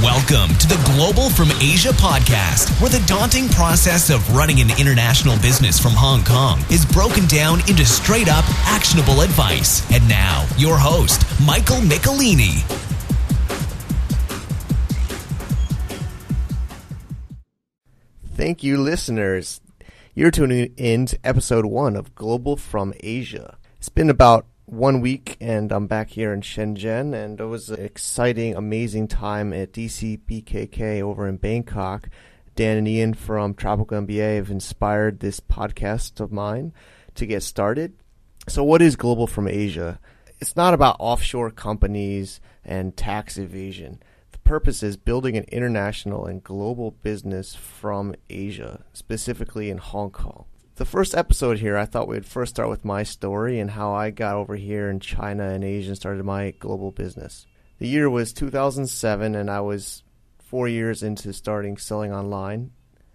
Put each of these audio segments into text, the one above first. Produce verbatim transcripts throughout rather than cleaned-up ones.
Welcome to the Global from Asia podcast, where the daunting process of running an international business from Hong Kong is broken down into straight-up, actionable advice. And now, your host, Michael Michelini. Thank you, listeners. You're tuning in to episode one of Global from Asia. It's been about one week, and I'm back here in Shenzhen, and it was an exciting, amazing time at D C B K K over in Bangkok. Dan and Ian from Tropical M B A have inspired this podcast of mine to get started. So what is Global from Asia? It's not about offshore companies and tax evasion. The purpose is building an international and global business from Asia, specifically in Hong Kong. The first episode here, I thought we'd first start with my story and how I got over here in China and Asia and started my global business. The year was two thousand seven, and I was four years into starting selling online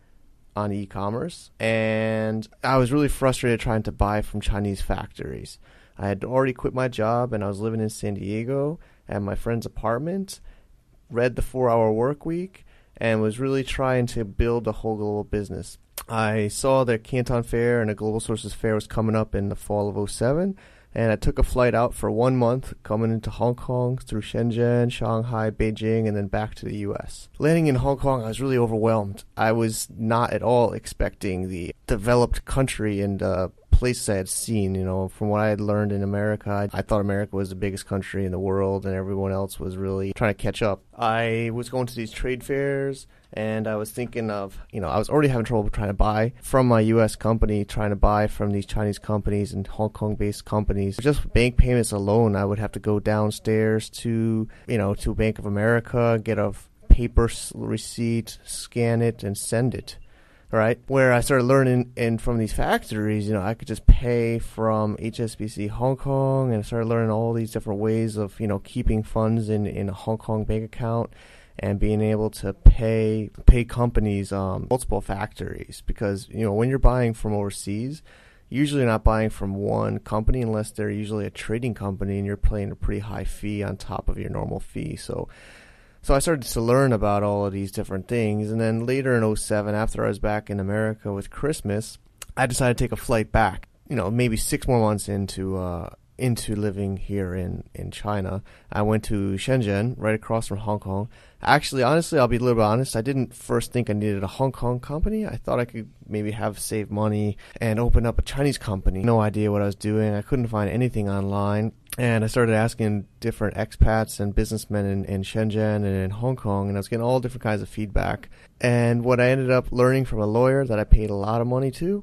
on e-commerce. And I was really frustrated trying to buy from Chinese factories. I had already quit my job, and I was living in San Diego at my friend's apartment, read the four-hour work week, and was really trying to build a whole global business. I saw that Canton Fair and a Global Sources Fair was coming up in the fall of oh seven, and I took a flight out for one month, coming into Hong Kong through Shenzhen, Shanghai, Beijing, and then back to the U S. Landing in Hong Kong, I was really overwhelmed. I was not at all expecting the developed country and uh, places I had seen. You know, from what I had learned in America, I, I thought America was the biggest country in the world, and everyone else was really trying to catch up. I was going to these trade fairs, and I was thinking of, you know, I was already having trouble trying to buy from my U S company, trying to buy from these Chinese companies and Hong Kong-based companies. Just bank payments alone, I would have to go downstairs to, you know, to Bank of America, get a paper receipt, scan it, and send it. Right, where I started learning, and from these factories, you know, I could just pay from H S B C Hong Kong, and I started learning all these different ways of, you know, keeping funds in, in a Hong Kong bank account and being able to pay pay companies um, multiple factories. Because, you know, when you're buying from overseas, usually you're not buying from one company unless they're usually a trading company, and you're paying a pretty high fee on top of your normal fee. So. So I started to learn about all of these different things, and then later in oh seven, after I was back in America with Christmas, I decided to take a flight back, you know, maybe six more months into uh, into living here in, in China. I went to Shenzhen, right across from Hong Kong. Actually, honestly, I'll be a little bit honest, I didn't first think I needed a Hong Kong company. I thought I could maybe have saved money and open up a Chinese company. No idea what I was doing. I couldn't find anything online. And I started asking different expats and businessmen in, in Shenzhen and in Hong Kong, and I was getting all different kinds of feedback. And what I ended up learning from a lawyer that I paid a lot of money to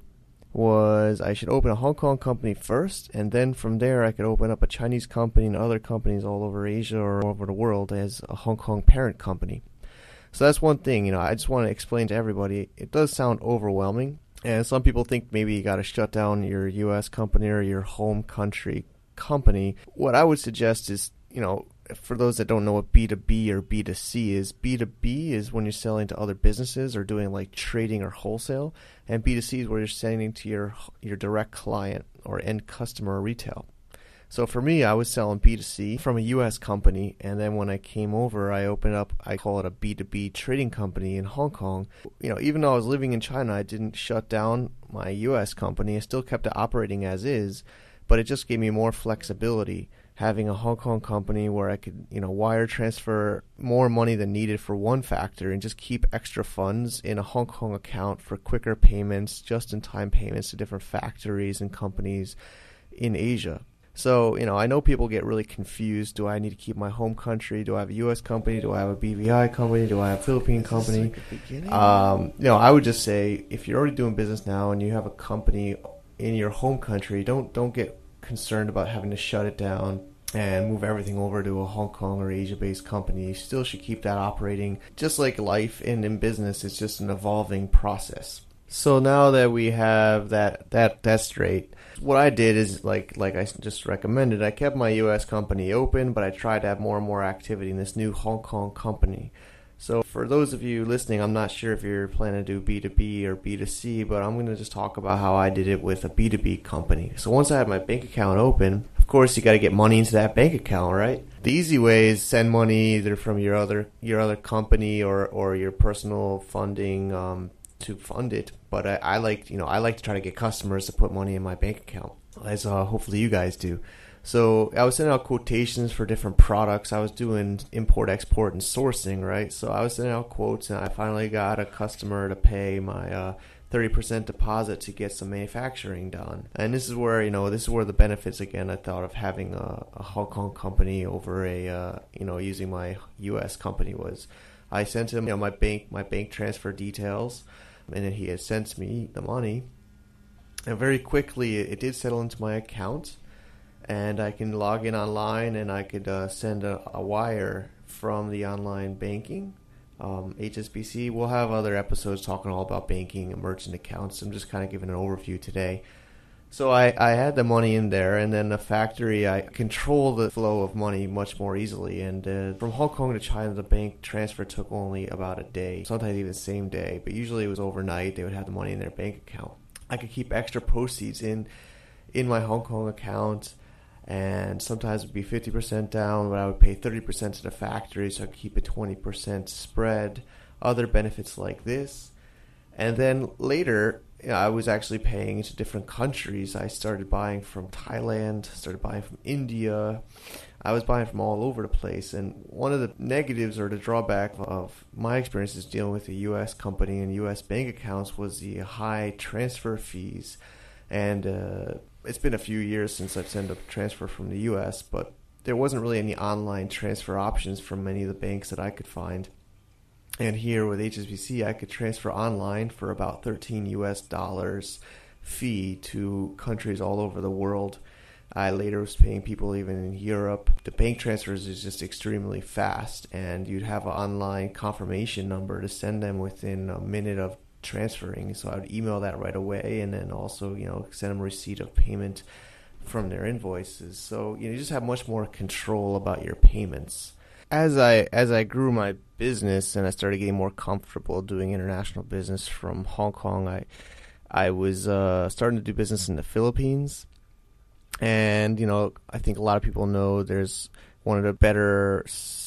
was I should open a Hong Kong company first, and then from there I could open up a Chinese company and other companies all over Asia or all over the world as a Hong Kong parent company. So that's one thing, you know, I just want to explain to everybody, it does sound overwhelming, and some people think maybe you got to shut down your U S company or your home country company. What I would suggest is, you know, for those that don't know what B two B or B two C is, B two B is when you're selling to other businesses or doing like trading or wholesale, and B two C is where you're selling to your your direct client or end customer or retail. So for me, I was selling B two C from a U S company, and then when I came over, I opened up, I call it a B two B trading company in Hong Kong. You know, even though I was living in China, I didn't shut down my U S company. I still kept it operating as is, but it just gave me more flexibility having a Hong Kong company where I could, you know, wire transfer more money than needed for one factor and just keep extra funds in a Hong Kong account for quicker payments, just-in-time payments to different factories and companies in Asia. So, you know, I know people get really confused. Do I need to keep my home country? Do I have a U S company? Do I have a B V I company? Do I have a Philippine company? Um, you know, I would just say if you're already doing business now and you have a company in your home country, don't don't get concerned about having to shut it down and move everything over to a Hong Kong or Asia-based company. You still should keep that operating. Just like life and in business, it's just an evolving process. So now that we have that that that straight, what I did is like like I just recommended, I kept my U S company open, but I tried to have more and more activity in this new Hong Kong company. So for those of you listening, I'm not sure if you're planning to do B two B or B two C, but I'm going to just talk about how I did it with a B two B company. So once I had my bank account open, of course, you got to get money into that bank account, right? The easy way is send money either from your other your other company or, or your personal funding um, to fund it. But I, I like you know I like to try to get customers to put money in my bank account, as uh, hopefully you guys do. So I was sending out quotations for different products. I was doing import, export, and sourcing, right? So I was sending out quotes, and I finally got a customer to pay my uh, thirty percent deposit to get some manufacturing done. And this is where, you know, this is where the benefits, again, I thought of having a, a Hong Kong company over a, uh, you know, using my U S company was. I sent him, you know, my bank, my bank transfer details, and then he had sent me the money. And very quickly, it did settle into my account. And I can log in online, and I could uh, send a, a wire from the online banking, um, H S B C. We'll have other episodes talking all about banking and merchant accounts. I'm just kind of giving an overview today. So I, I had the money in there, and then the factory, I control the flow of money much more easily. And uh, from Hong Kong to China, the bank transfer took only about a day, sometimes even the same day. But usually it was overnight. They would have the money in their bank account. I could keep extra proceeds in in my Hong Kong account. And sometimes it would be fifty percent down, but I would pay thirty percent to the factory, so I could keep a twenty percent spread. Other benefits like this. And then later, you know, I was actually paying into different countries. I started buying from Thailand, started buying from India. I was buying from all over the place. And one of the negatives or the drawback of my experiences dealing with a U S company and U S bank accounts was the high transfer fees. And uh, it's been a few years since I've sent a transfer from the U S, but there wasn't really any online transfer options from many of the banks that I could find. And here with H S B C, I could transfer online for about thirteen U S dollars fee to countries all over the world. I later was paying people even in Europe. The bank transfers is just extremely fast, and you'd have an online confirmation number to send them within a minute of transferring. So I would email that right away, and then also, you know, send them a receipt of payment from their invoices. So, you know, you just have much more control about your payments. As I as I grew my business and I started getting more comfortable doing international business from Hong Kong, I I was uh, starting to do business in the Philippines. And, you know, I think a lot of people know there's one of the better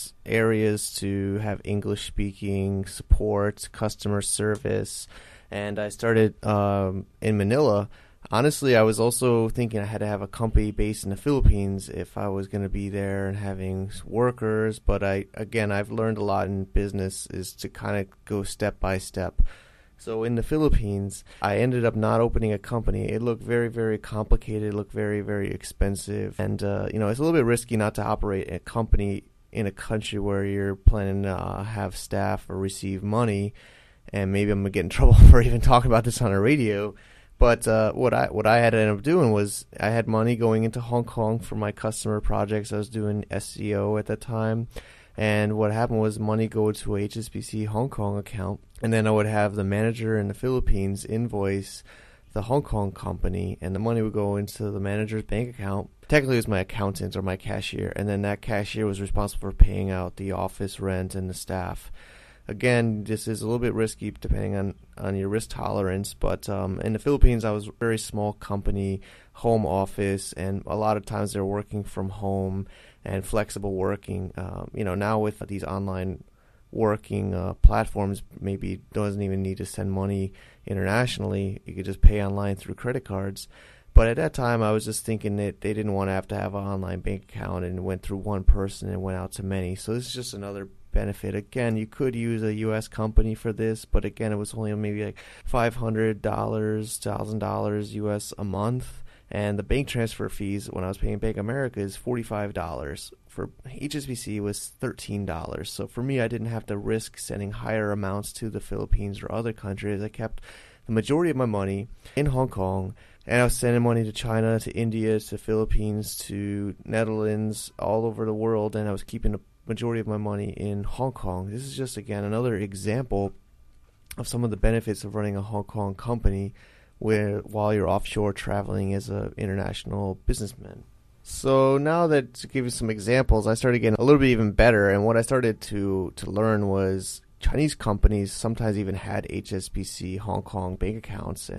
areas to have English-speaking support, customer service. And I started um, in Manila. Honestly, I was also thinking I had to have a company based in the Philippines if I was going to be there and having workers. But I, again, I've learned a lot in business is to kind of go step by step. So in the Philippines, I ended up not opening a company. It looked very, very complicated. It looked very, very expensive. And, uh, you know, it's a little bit risky not to operate a company in a country where you're planning to uh, have staff or receive money. And maybe I'm going to get in trouble for even talking about this on the radio. But uh, what I what I had ended up doing was I had money going into Hong Kong for my customer projects. I was doing S E O at that time. And what happened was money go to a H S B C Hong Kong account. And then I would have the manager in the Philippines invoice the Hong Kong company. And the money would go into the manager's bank account. Technically, it was my accountant or my cashier. And then that cashier was responsible for paying out the office rent and the staff. Again, this is a little bit risky depending on, on your risk tolerance, but um, in the Philippines, I was a very small company, home office, and a lot of times they're working from home and flexible working. Um, you know, now with these online working uh, platforms, maybe doesn't even need to send money internationally. You could just pay online through credit cards. But at that time, I was just thinking that they didn't want to have to have an online bank account and went through one person and went out to many. So this is just another benefit. Again, you could use a U S company for this, but again, it was only maybe like five hundred dollars, one thousand dollars U S a month. And the bank transfer fees when I was paying Bank of America is forty-five dollars. For H S B C, it was thirteen dollars. So for me, I didn't have to risk sending higher amounts to the Philippines or other countries. I kept the majority of my money in Hong Kong, and I was sending money to China, to India, to Philippines, to Netherlands, all over the world, and I was keeping the majority of my money in Hong Kong. This is just, again, another example of some of the benefits of running a Hong Kong company where while you're offshore traveling as an international businessman. So now that, to give you some examples, I started getting a little bit even better, and what I started to, to learn was Chinese companies sometimes even had H S B C Hong Kong bank accounts, and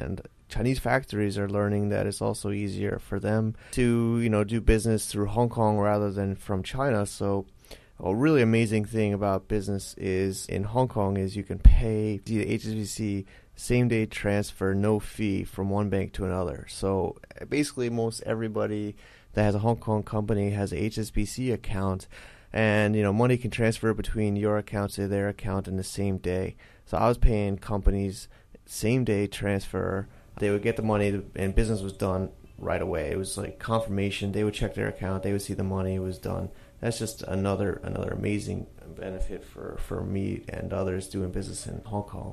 Chinese factories are learning that it's also easier for them to, you know, do business through Hong Kong rather than from China. So a really amazing thing about business is in Hong Kong is you can pay the H S B C same-day transfer, no fee from one bank to another. So basically most everybody that has a Hong Kong company has a H S B C account, and you know money can transfer between your account to their account in the same day. So I was paying companies same-day transfer. They would get the money and business was done right away. It was like confirmation. They would check their account. They would see the money was done. That's just another another amazing benefit for, for me and others doing business in Hong Kong.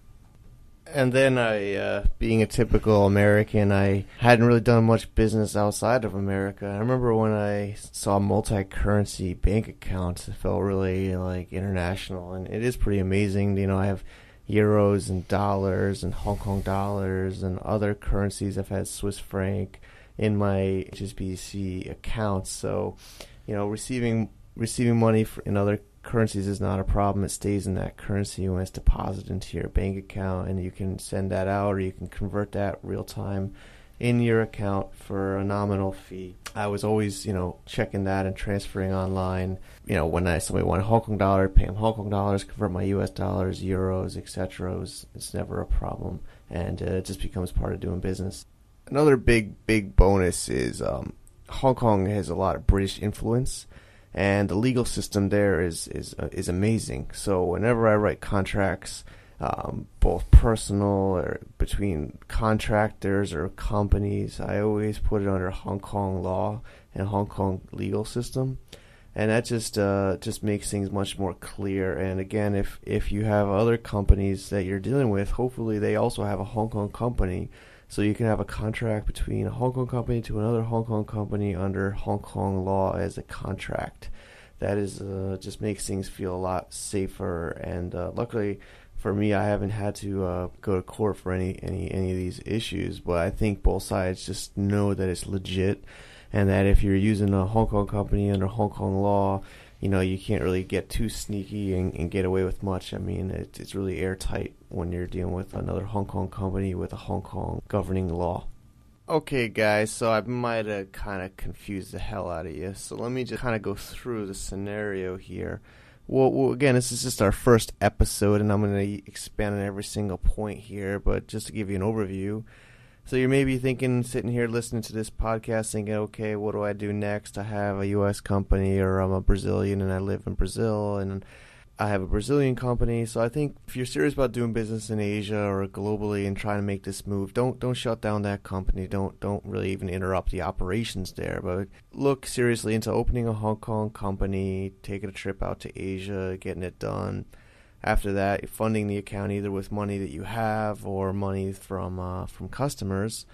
And then I, uh, being a typical American, I hadn't really done much business outside of America. I remember when I saw multi-currency bank accounts, it felt really like international, and it is pretty amazing. You know, I have euros and dollars and Hong Kong dollars and other currencies. I've had Swiss franc in my H S B C accounts, so you know, receiving receiving money for, in other currencies is not a problem. It stays in that currency when it's deposited into your bank account, and you can send that out or you can convert that real time in your account for a nominal fee. I was always, you know, checking that and transferring online. You know, when I somebody wanted Hong Kong dollar, pay them Hong Kong dollars, convert my U S dollars, euros, et cetera. It was, it's never a problem, and uh, it just becomes part of doing business. Another big, big bonus is um, Hong Kong has a lot of British influence, and the legal system there is is uh, is amazing. So whenever I write contracts, um, both personal or between contractors or companies, I always put it under Hong Kong law and Hong Kong legal system, and that just uh, just makes things much more clear. And again, if if you have other companies that you're dealing with, hopefully they also have a Hong Kong company. So you can have a contract between a Hong Kong company to another Hong Kong company under Hong Kong law as a contract. That is uh, just makes things feel a lot safer. And uh, luckily for me, I haven't had to uh, go to court for any, any, any of these issues. But I think both sides just know that it's legit, and that if you're using a Hong Kong company under Hong Kong law, you know, you can't really get too sneaky and, and get away with much. I mean, it, it's really airtight when you're dealing with another Hong Kong company with a Hong Kong governing law. Okay, guys, so I might have kind of confused the hell out of you. So let me just kind of go through the scenario here. Well, well, again, this is just our first episode, and I'm going to expand on every single point here. But just to give you an overview, so you're maybe thinking, sitting here listening to this podcast, thinking, okay, what do I do next? I have a U S company, or I'm a Brazilian and I live in Brazil, and I have a Brazilian company. So I think if you're serious about doing business in Asia or globally and trying to make this move, don't don't shut down that company. Don't don't really even interrupt the operations there. But look seriously into opening a Hong Kong company, taking a trip out to Asia, getting it done. After that, you're funding the account either with money that you have or money from uh, from customers.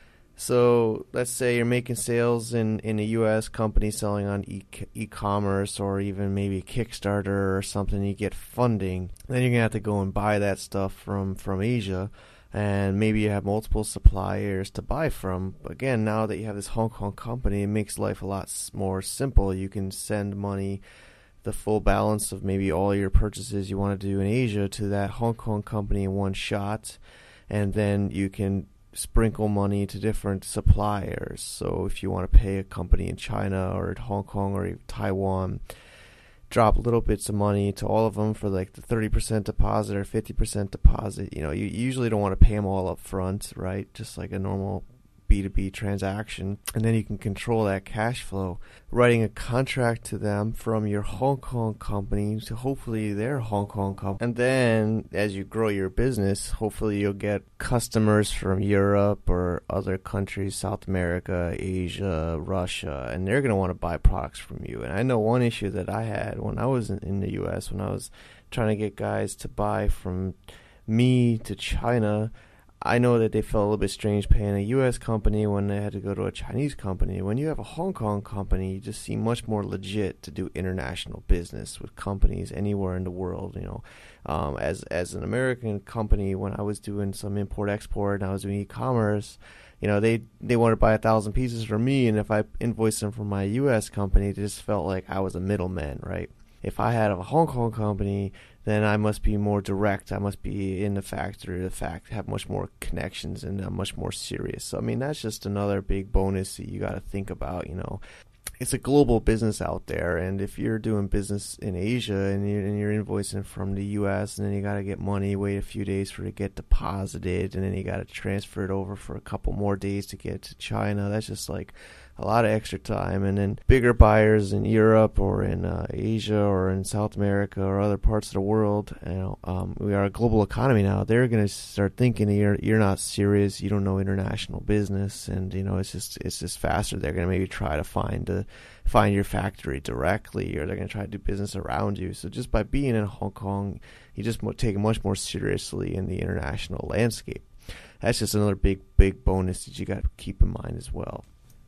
So let's say you're making sales in, in a U S company selling on e- e-commerce or even maybe Kickstarter or something. You get funding. Then you're going to have to go and buy that stuff from, from Asia. And maybe you have multiple suppliers to buy from. Again, now that you have this Hong Kong company, it makes life a lot more simple. You can send money, the full balance of maybe all your purchases you want to do in Asia, to that Hong Kong company in one shot, and then you can sprinkle money to different suppliers. So if you want to pay a company in China or Hong Kong or Taiwan, drop little bits of money to all of them for like the thirty percent deposit or fifty percent deposit. You know, you usually don't want to pay them all up front, right? Just like a normal B two B transaction, and then you can control that cash flow, writing a contract to them from your Hong Kong company to hopefully their Hong Kong company. And then as you grow your business, hopefully you'll get customers from Europe or other countries, South America, Asia, Russia, and they're going to want to buy products from you. And I know one issue that I had when I was in, in the U S, when I was trying to get guys to buy from me to China, I know that they felt a little bit strange paying a U S company when they had to go to a Chinese company. When you have a Hong Kong company, you just seem much more legit to do international business with companies anywhere in the world. You know, um, as as an American company, when I was doing some import export and I was doing e-commerce, you know, they they wanted to buy a thousand pieces from me, and if I invoiced them from my U S company, it just felt like I was a middleman, right? if I had a Hong Kong company, then I must be more direct. I must be in the factory, the fact, have much more connections, and I'm much more serious. So, I mean, that's just another big bonus that you got to think about, you know. It's a global business out there, and if you're doing business in Asia and you're, and you're invoicing from the U S, and then you got to get money, wait a few days for it to get deposited, and then you got to transfer it over for a couple more days to get to China, that's just like a lot of extra time. And then bigger buyers in Europe or in uh, Asia or in South America or other parts of the world, you know, um, we are a global economy now. They're going to start thinking you're you're not serious, you don't know international business, and you know it's just it's just faster. They're going to maybe try to find a, find your factory directly, or they're going to try to do business around you. So just by being in Hong Kong, you just take it much more seriously in the international landscape. That's just another big big bonus that you got to keep in mind as well.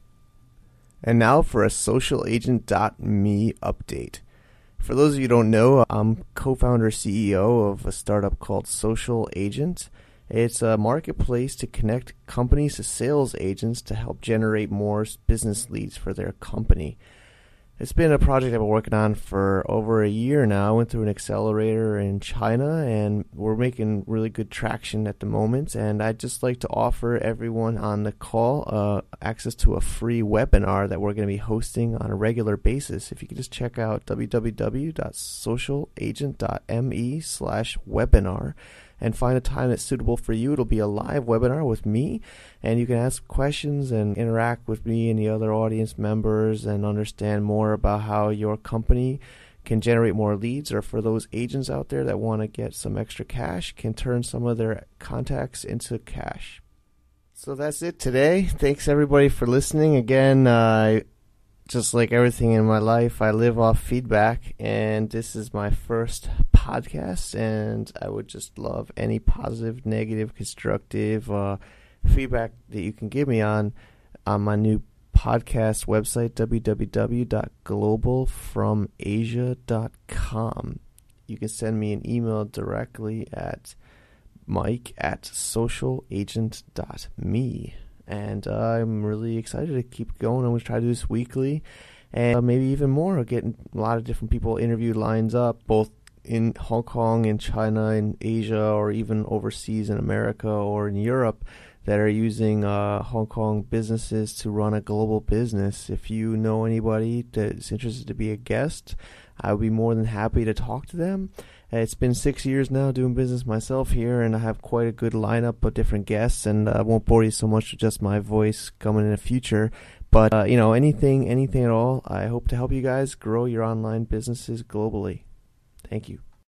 And now for a social agent dot me update. For those of you who don't know, I'm co-founder C E O of a startup called Social Agent. It's a marketplace to connect companies to sales agents to help generate more business leads for their company. It's been a project I've been working on for over a year now. I went through an accelerator in China, and we're making really good traction at the moment. And I'd just like to offer everyone on the call uh, access to a free webinar that we're going to be hosting on a regular basis. If you could just check out w w w dot social agent dot me slash webinar and find a time that's suitable for you. It'll be a live webinar with me, and you can ask questions and interact with me and the other audience members and understand more about how your company can generate more leads, or for those agents out there that want to get some extra cash, can turn some of their contacts into cash. So that's it today. Thanks everybody for listening. Again, uh, just like everything in my life, I live off feedback, and this is my first podcast, and I would just love any positive, negative, constructive uh, feedback that you can give me on on my new podcast website, w w w dot global from asia dot com. You can send me an email directly at mike at social agent dot me. And uh, I'm really excited to keep going. I'm going to try to do this weekly, and uh, maybe even more. Getting a lot of different people interviewed lines up, both in Hong Kong, in China, in Asia, or even overseas in America or in Europe, that are using uh, Hong Kong businesses to run a global business. If you know anybody that's interested to be a guest, I would be more than happy to talk to them. It's been six years now doing business myself here, and I have quite a good lineup of different guests, and I won't bore you so much with just my voice coming in the future. But, uh, you know, anything, anything at all, I hope to help you guys grow your online businesses globally. Thank you.